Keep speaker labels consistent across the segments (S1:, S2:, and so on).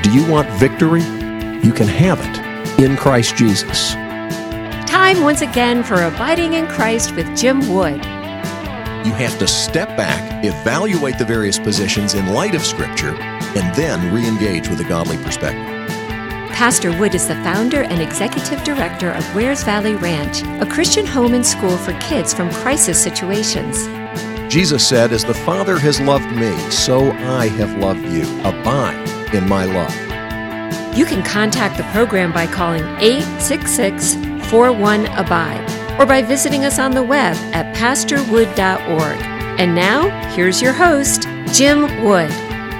S1: Do you want victory? You can have it in Christ Jesus.
S2: Time once again for Abiding in Christ with Jim Wood.
S1: You have to step back, evaluate the various positions in light of Scripture, and then re-engage with a godly perspective.
S2: Pastor Wood is the founder and executive director of Wares Valley Ranch, a Christian home and school for kids from crisis situations.
S1: Jesus said, "As the Father has loved me, so I have loved you. Abide in my love."
S2: You can contact the program by calling 866-41-ABIDE or by visiting us on the web at pastorwood.org. And now, here's your host, Jim Wood.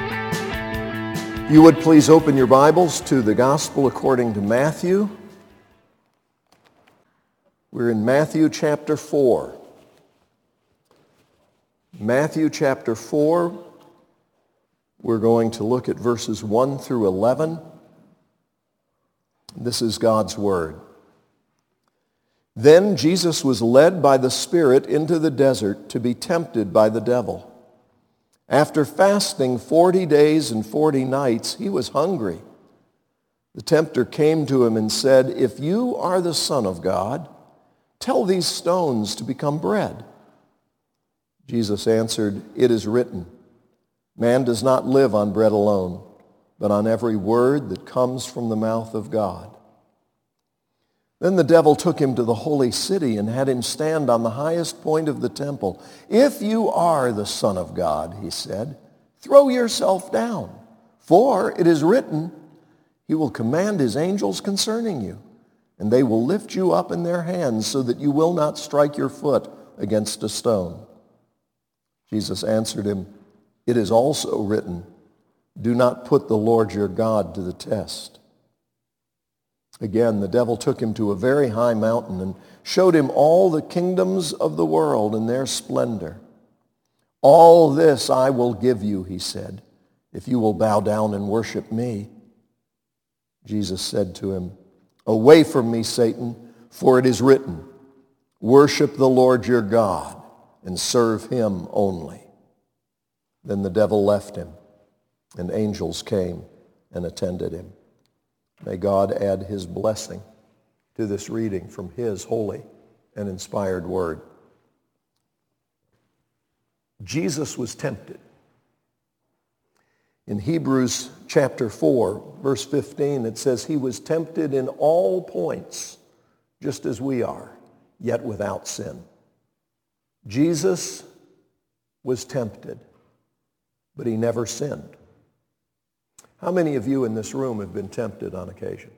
S1: You would please open your Bibles to the Gospel according to Matthew. We're in Matthew chapter 4. Matthew chapter 4, we're going to look at verses 1 through 11. This is God's Word. Then Jesus was led by the Spirit into the desert to be tempted by the devil. After fasting 40 days and 40 nights, he was hungry. The tempter came to him and said, "If you are the Son of God, tell these stones to become bread." Jesus answered, "It is written, man does not live on bread alone, but on every word that comes from the mouth of God." Then the devil took him to the holy city and had him stand on the highest point of the temple. "If you are the Son of God," he said, "throw yourself down, for it is written, he will command his angels concerning you, and they will lift you up in their hands so that you will not strike your foot against a stone." Jesus answered him, "It is also written, do not put the Lord your God to the test." Again, the devil took him to a very high mountain and showed him all the kingdoms of the world and their splendor. "All this I will give you," he said, "if you will bow down and worship me." Jesus said to him, "Away from me, Satan, for it is written, worship the Lord your God and serve him only." Then the devil left him, and angels came and attended him. May God add his blessing to this reading from his holy and inspired word. Jesus was tempted. In Hebrews chapter 4, verse 15, it says, "He was tempted in all points, just as we are, yet without sin." Jesus was tempted, but he never sinned. How many of you in this room have been tempted on occasion?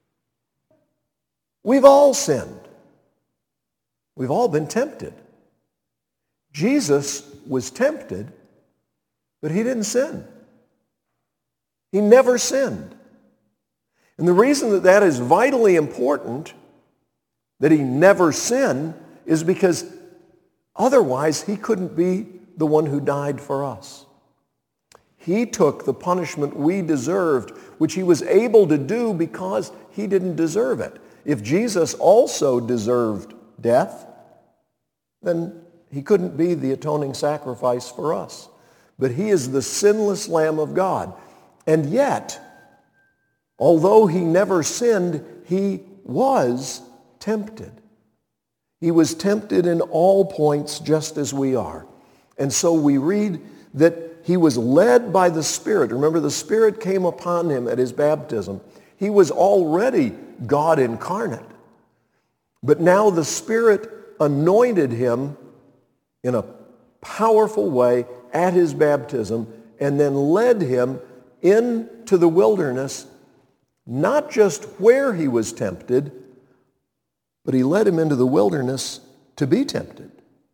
S1: We've all sinned. We've all been tempted. Jesus was tempted, but he didn't sin. He never sinned. And the reason that that is vitally important, that he never sinned, is because otherwise he couldn't be the one who died for us. He took the punishment we deserved, which he was able to do because he didn't deserve it. If Jesus also deserved death, then he couldn't be the atoning sacrifice for us. But he is the sinless Lamb of God. And yet, although he never sinned, he was tempted. He was tempted in all points just as we are. And so we read that he was led by the Spirit. Remember, the Spirit came upon him at his baptism. He was already God incarnate. But now the Spirit anointed him in a powerful way at his baptism and then led him into the wilderness, not just where he was tempted, but he led him into the wilderness to be tempted.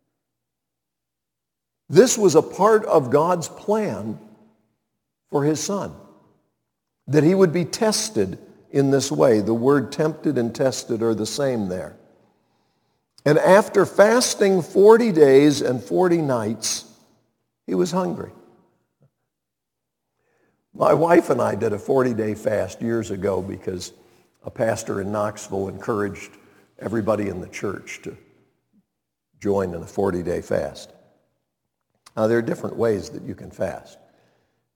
S1: This was a part of God's plan for his Son, that he would be tested in this way. The word tempted and tested are the same there. And after fasting 40 days and 40 nights, he was hungry. My wife and I did a 40-day fast years ago because a pastor in Knoxville encouraged everybody in the church to join in a 40-day fast. Now, there are different ways that you can fast.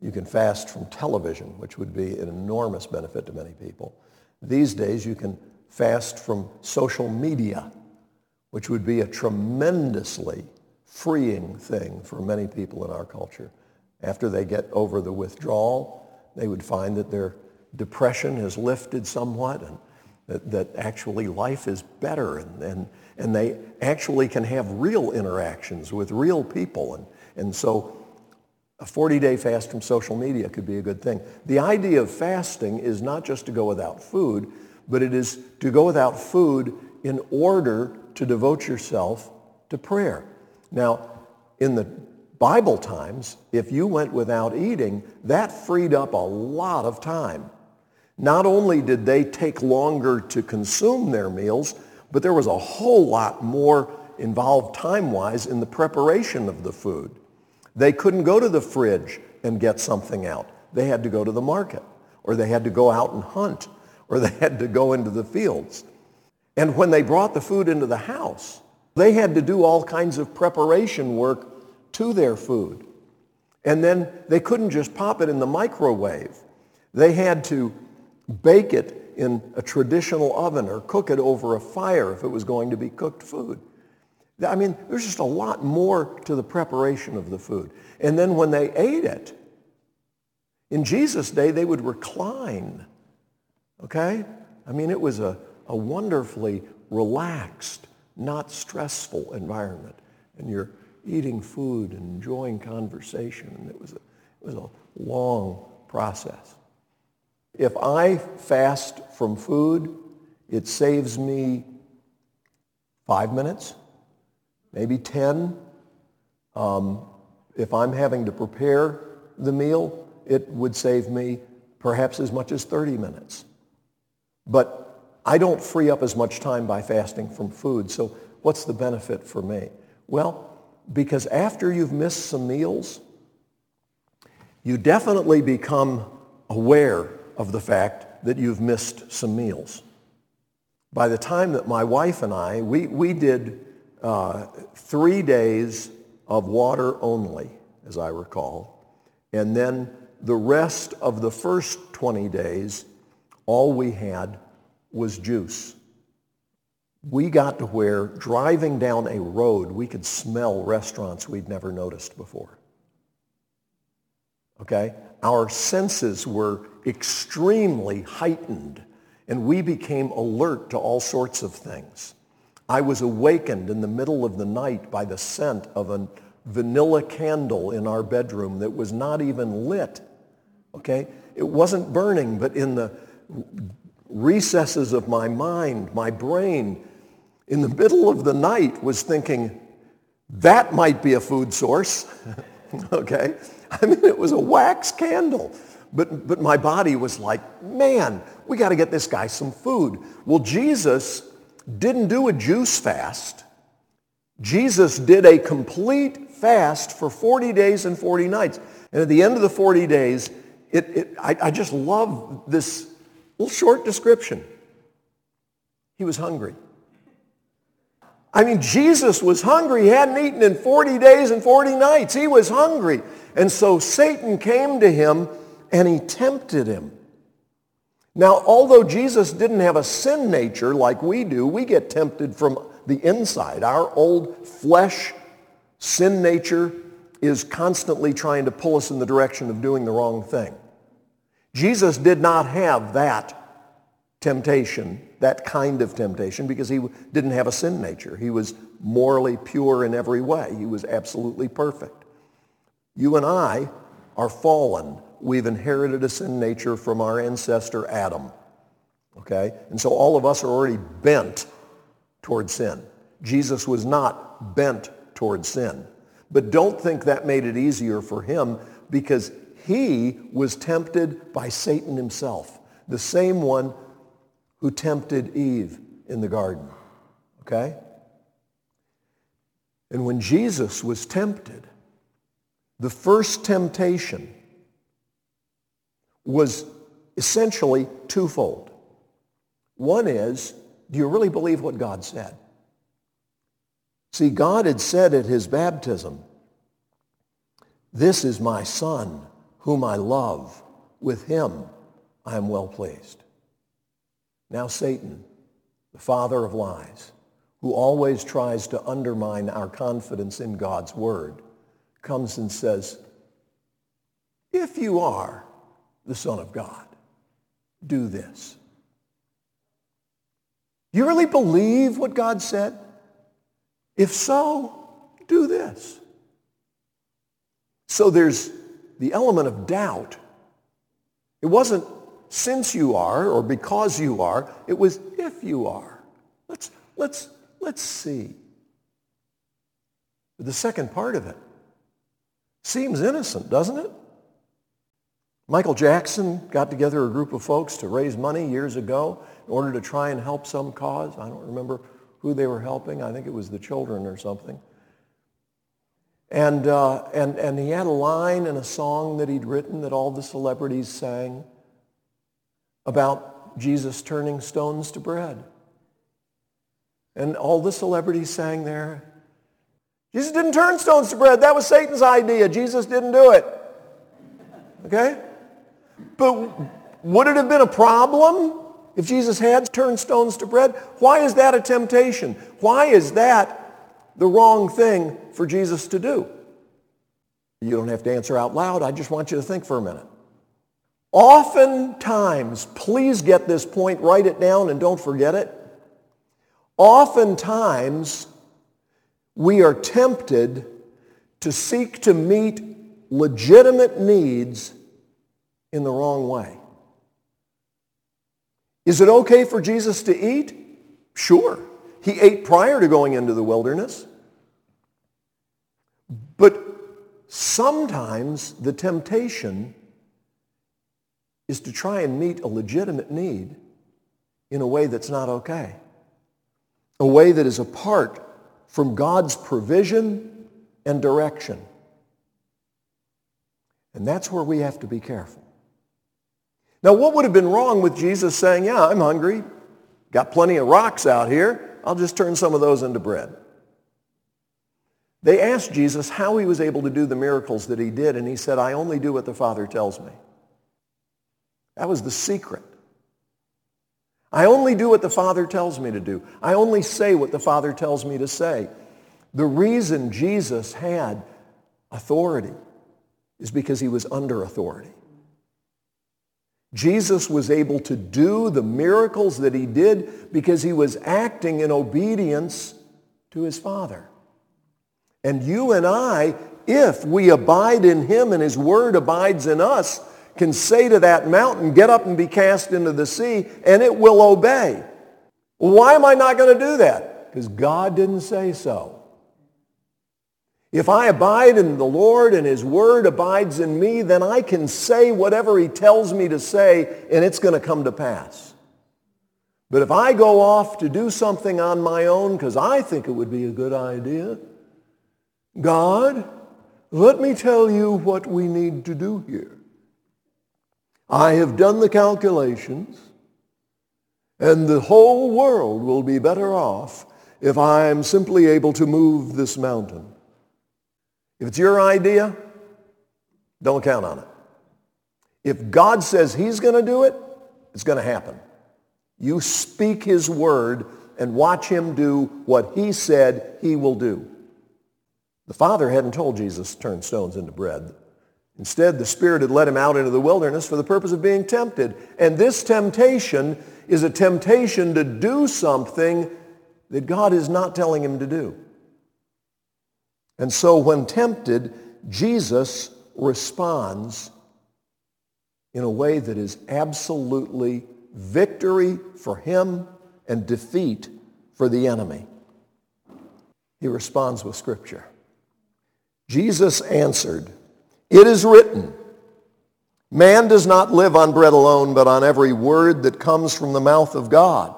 S1: You can fast from television, which would be an enormous benefit to many people. These days, you can fast from social media, which would be a tremendously freeing thing for many people in our culture. After they get over the withdrawal, they would find that their depression has lifted somewhat, and that actually life is better, and they actually can have real interactions with real people. And so a 40-day fast from social media could be a good thing. The idea of fasting is not just to go without food, but it is to go without food in order to devote yourself to prayer. Now, in the Bible times, if you went without eating, that freed up a lot of time. Not only did they take longer to consume their meals, but there was a whole lot more involved time-wise in the preparation of the food. They couldn't go to the fridge and get something out. They had to go to the market, or they had to go out and hunt, or they had to go into the fields. And when they brought the food into the house, they had to do all kinds of preparation work to their food. And then they couldn't just pop it in the microwave. They had to bake it in a traditional oven or cook it over a fire if it was going to be cooked food. I mean, there's just a lot more to the preparation of the food. And then when they ate it, in Jesus' day, they would recline, okay? I mean, it was a wonderfully relaxed, not stressful environment. And you're eating food and enjoying conversation, and it was a long process. If I fast from food, it saves me 5 minutes, maybe 10. If I'm having to prepare the meal, it would save me perhaps as much as 30 minutes. But I don't free up as much time by fasting from food, so what's the benefit for me? Well, because after you've missed some meals, you definitely become aware of the fact that you've missed some meals. By the time that my wife and I, we did 3 days of water only, as I recall, and then the rest of the first 20 days, all we had was juice. We got to where driving down a road, we could smell restaurants we'd never noticed before. Okay? Our senses were extremely heightened, and we became alert to all sorts of things. I was awakened in the middle of the night by the scent of a vanilla candle in our bedroom that was not even lit. Okay? It wasn't burning, but in the recesses of my mind, my brain, in the middle of the night was thinking, that might be a food source. Okay? I mean, it was a wax candle. But my body was like, man, we got to get this guy some food. Well, Jesus didn't do a juice fast. Jesus did a complete fast for 40 days and 40 nights. And at the end of the 40 days, I just love this little short description. He was hungry. I mean, Jesus was hungry. He hadn't eaten in 40 days and 40 nights. He was hungry. And so Satan came to him and he tempted him. Now, although Jesus didn't have a sin nature like we do, we get tempted from the inside. Our old flesh sin nature is constantly trying to pull us in the direction of doing the wrong thing. Jesus did not have that temptation, that kind of temptation, because he didn't have a sin nature. He was morally pure in every way. He was absolutely perfect. You and I are fallen. We've inherited a sin nature from our ancestor Adam. Okay? And so all of us are already bent toward sin. Jesus was not bent toward sin. But don't think that made it easier for him, because he was tempted by Satan himself, the same one who tempted Eve in the garden. Okay? And when Jesus was tempted, the first temptation was essentially twofold. One is, do you really believe what God said? See, God had said at his baptism, "This is my son whom I love. With him I am well pleased. Now Satan, the father of lies, who always tries to undermine our confidence in God's word, comes and says, if you are the Son of God, do this. Do you really believe what God said? If so, do this. So there's the element of doubt. It wasn't since you are or because you are. It was if you are. Let's see. But the second part of it seems innocent, doesn't it? Michael Jackson got together a group of folks to raise money years ago in order to try and help some cause. I don't remember who they were helping. I think it was the children or something. And he had a line in a song that he'd written that all the celebrities sang about Jesus turning stones to bread. And all the celebrities sang there, Jesus didn't turn stones to bread. That was Satan's idea. Jesus didn't do it. Okay? But would it have been a problem if Jesus had turned stones to bread? Why is that a temptation? Why is that the wrong thing for Jesus to do? You don't have to answer out loud. I just want you to think for a minute. Oftentimes, please get this point, write it down and don't forget it. Oftentimes, we are tempted to seek to meet legitimate needs in the wrong way. Is it okay for Jesus to eat? Sure. He ate prior to going into the wilderness. But sometimes the temptation is to try and meet a legitimate need in a way that's not okay. A way that is apart from God's provision and direction. And that's where we have to be careful. Now, what would have been wrong with Jesus saying, yeah, I'm hungry, got plenty of rocks out here, I'll just turn some of those into bread? They asked Jesus how he was able to do the miracles that he did, and he said, I only do what the Father tells me. That was the secret. I only do what the Father tells me to do. I only say what the Father tells me to say. The reason Jesus had authority is because he was under authority. Jesus was able to do the miracles that he did because he was acting in obedience to his Father. And you and I, if we abide in him and his word abides in us, can say to that mountain, get up and be cast into the sea, and it will obey. Well, why am I not going to do that? Because God didn't say so. If I abide in the Lord and his word abides in me, then I can say whatever he tells me to say, and it's going to come to pass. But if I go off to do something on my own because I think it would be a good idea, God, let me tell you what we need to do here. I have done the calculations, and the whole world will be better off if I am simply able to move this mountain. If it's your idea, don't count on it. If God says he's going to do it, it's going to happen. You speak his word and watch him do what he said he will do. The Father hadn't told Jesus to turn stones into bread. Instead, the Spirit had led him out into the wilderness for the purpose of being tempted. And this temptation is a temptation to do something that God is not telling him to do. And so when tempted, Jesus responds in a way that is absolutely victory for him and defeat for the enemy. He responds with Scripture. Jesus answered, "It is written, man does not live on bread alone, but on every word that comes from the mouth of God."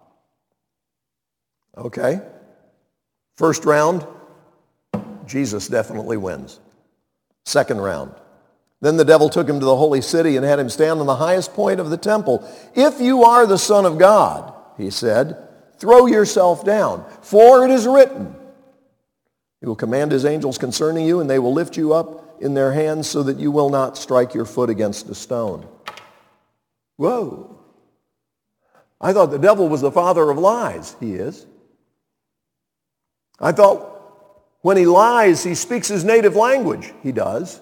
S1: Okay. First round, Jesus definitely wins. Second round. Then the devil took him to the holy city and had him stand on the highest point of the temple. "If you are the Son of God," he said, "throw yourself down, for it is written, he will command his angels concerning you, and they will lift you up in their hands so that you will not strike your foot against a stone. Whoa. I thought the devil was the father of lies. He is. I thought when he lies, he speaks his native language. He does.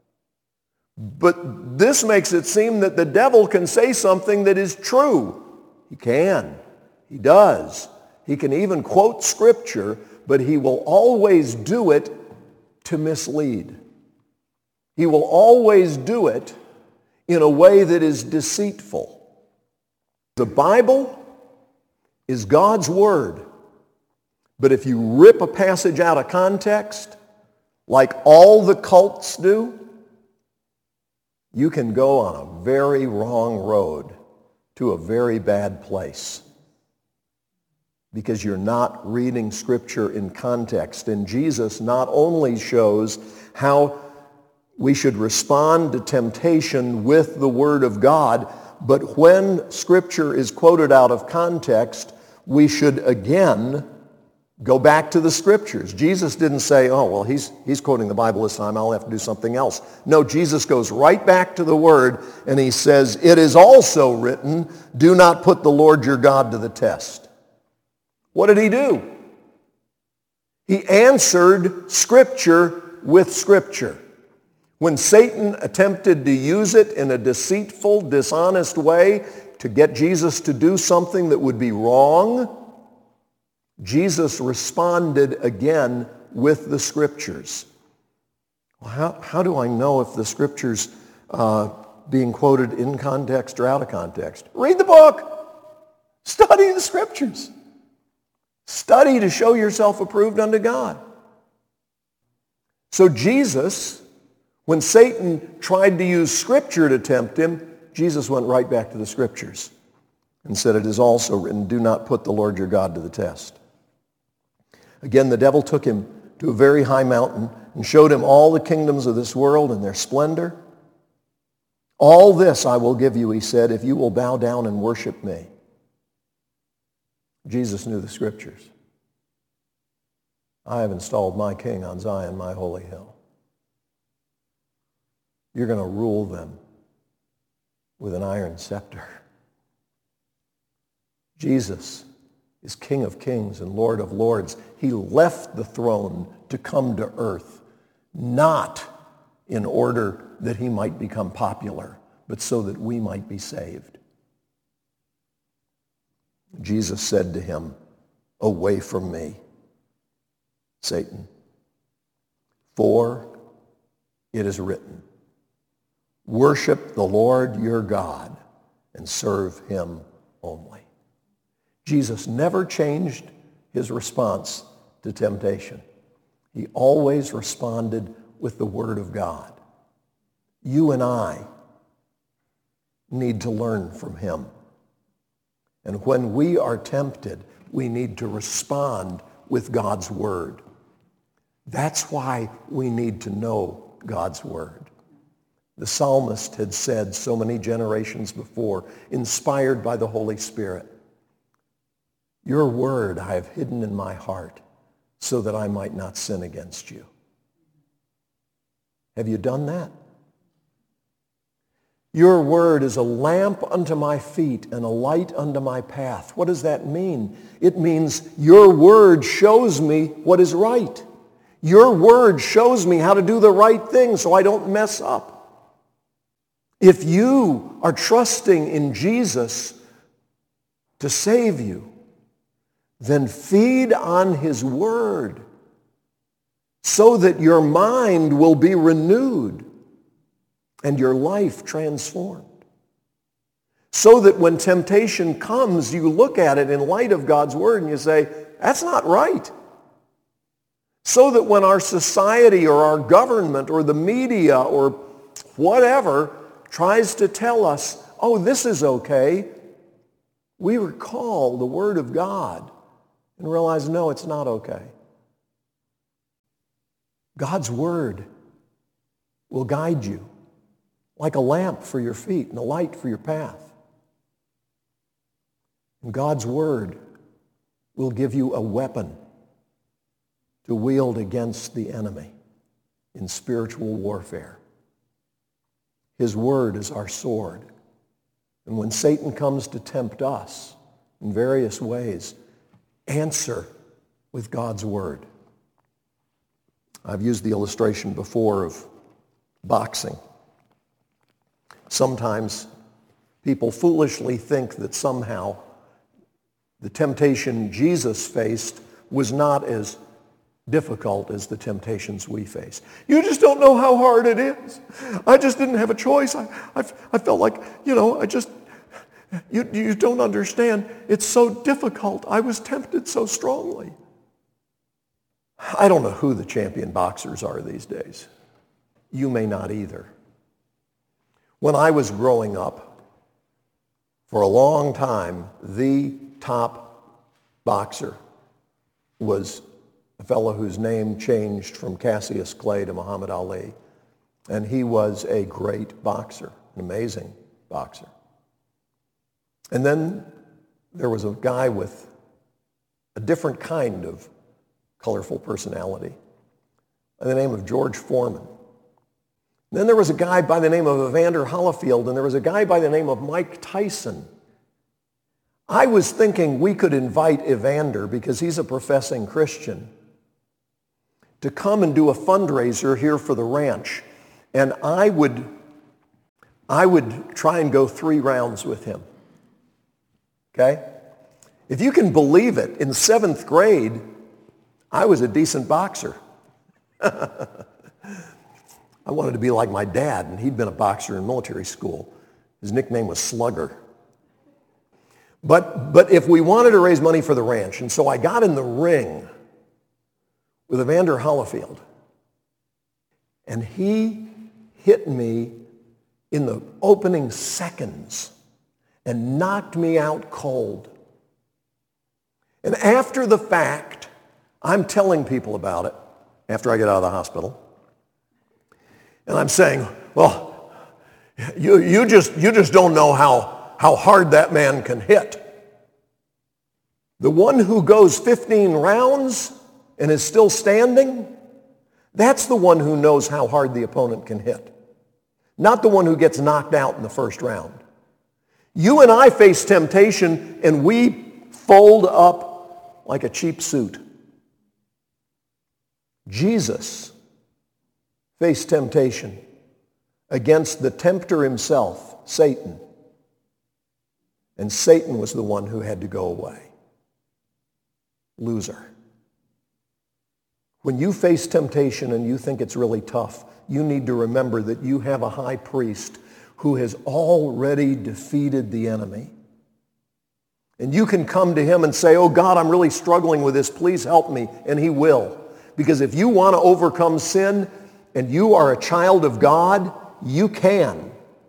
S1: But this makes it seem that the devil can say something that is true. He can. He does. He can even quote Scripture, but he will always do it to mislead. He will always do it in a way that is deceitful. The Bible is God's Word. But if you rip a passage out of context, like all the cults do, you can go on a very wrong road to a very bad place because you're not reading Scripture in context. And Jesus not only shows how we should respond to temptation with the Word of God, but when Scripture is quoted out of context, we should again go back to the Scriptures. Jesus didn't say, oh, well, he's quoting the Bible this time, I'll have to do something else. No, Jesus goes right back to the Word, and he says, it is also written, do not put the Lord your God to the test. What did he do? He answered Scripture with Scripture. When Satan attempted to use it in a deceitful, dishonest way to get Jesus to do something that would be wrong, Jesus responded again with the Scriptures. Well, how do I know if the Scripture's being quoted in context or out of context? Read the book. Study the Scriptures. Study to show yourself approved unto God. So Jesus, when Satan tried to use Scripture to tempt him, Jesus went right back to the Scriptures and said, it is also written, do not put the Lord your God to the test. Again, the devil took him to a very high mountain and showed him all the kingdoms of this world and their splendor. All this I will give you, he said, if you will bow down and worship me. Jesus knew the Scriptures. I have installed my king on Zion, my holy hill. You're going to rule them with an iron scepter. Jesus is King of kings and Lord of lords. He left the throne to come to earth, not in order that he might become popular, but so that we might be saved. Jesus said to him, away from me, Satan, for it is written, worship the Lord your God and serve him only. Jesus never changed his response to temptation. He always responded with the Word of God. You and I need to learn from him. And when we are tempted, we need to respond with God's Word. That's why we need to know God's Word. The psalmist had said so many generations before, inspired by the Holy Spirit, your word I have hidden in my heart so that I might not sin against you. Have you done that? Your word is a lamp unto my feet and a light unto my path. What does that mean? It means your word shows me what is right. Your word shows me how to do the right thing so I don't mess up. If you are trusting in Jesus to save you, then feed on his word so that your mind will be renewed and your life transformed. So that when temptation comes, you look at it in light of God's word and you say, that's not right. So that when our society or our government or the media or whatever tries to tell us, oh, this is okay, we recall the word of God and realize, no, it's not okay. God's word will guide you like a lamp for your feet and a light for your path. And God's word will give you a weapon to wield against the enemy. in spiritual warfare. His word is our sword. And when Satan comes to tempt us in various ways, answer with God's word. I've used the illustration before of boxing. Sometimes people foolishly think that somehow the temptation Jesus faced was not as difficult as the temptations we face. You just don't know how hard it is. I just didn't have a choice. I felt like, you don't understand. It's so difficult. I was tempted so strongly. I don't know who the champion boxers are these days. You may not either. When I was growing up, for a long time, the top boxer was a fellow whose name changed from Cassius Clay to Muhammad Ali. And he was a great boxer, an amazing boxer. And then there was a guy with a different kind of colorful personality by the name of George Foreman. And then there was a guy by the name of Evander Holyfield, and there was a guy by the name of Mike Tyson. I was thinking we could invite Evander, because he's a professing Christian, to come and do a fundraiser here for the ranch. And I would try and go 3 rounds with him. Okay? If you can believe it, in 7th grade, I was a decent boxer. I wanted to be like my dad, and he'd been a boxer in military school. His nickname was Slugger. But if we wanted to raise money for the ranch, and so I got in the ring with Evander Holyfield, and he hit me in the opening seconds and knocked me out cold. And after the fact, I'm telling people about it after I get out of the hospital. And I'm saying, well, you just don't know how hard that man can hit. The one who goes 15 rounds and is still standing, that's the one who knows how hard the opponent can hit. Not the one who gets knocked out in the first round. You and I face temptation and we fold up like a cheap suit. Jesus faced temptation against the tempter himself, Satan. And Satan was the one who had to go away. Loser. When you face temptation and you think it's really tough, you need to remember that you have a high priest who has already defeated the enemy. And you can come to him and say, oh God, I'm really struggling with this. Please help me. And he will. Because if you want to overcome sin and you are a child of God, you can.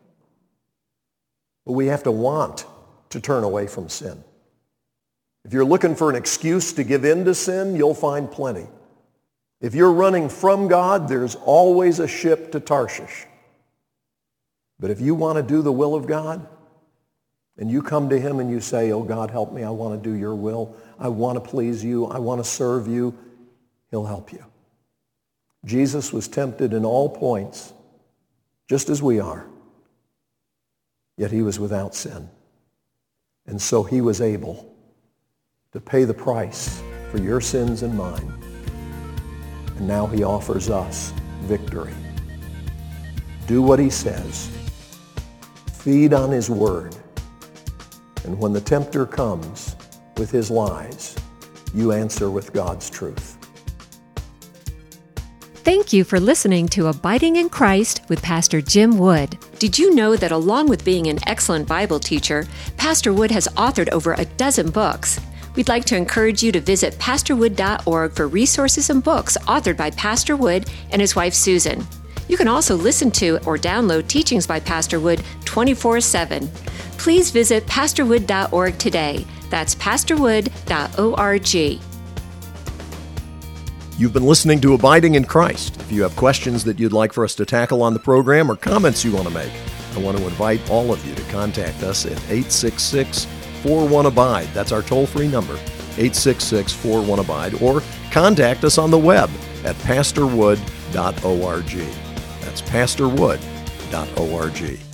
S1: But we have to want to turn away from sin. If you're looking for an excuse to give in to sin, you'll find plenty. If you're running from God, there's always a ship to Tarshish. But if you want to do the will of God, and you come to him and you say, oh God, help me, I want to do your will, I want to please you, I want to serve you, he'll help you. Jesus was tempted in all points, just as we are, yet he was without sin. And so he was able to pay the price for your sins and mine. And now he offers us victory. Do what he says. Feed on his word. And when the tempter comes with his lies, you answer with God's truth.
S2: Thank you for listening to Abiding in Christ with Pastor Jim Wood. Did you know that along with being an excellent Bible teacher, Pastor Wood has authored over a dozen books? We'd like to encourage you to visit pastorwood.org for resources and books authored by Pastor Wood and his wife Susan. You can also listen to or download teachings by Pastor Wood 24/7. Please visit pastorwood.org today. That's pastorwood.org.
S1: You've been listening to Abiding in Christ. If you have questions that you'd like for us to tackle on the program or comments you want to make, I want to invite all of you to contact us at 866-41-ABIDE. That's our toll-free number, 866-41-ABIDE, or contact us on the web at pastorwood.org. pastorwood.org. That's pastorwood.org.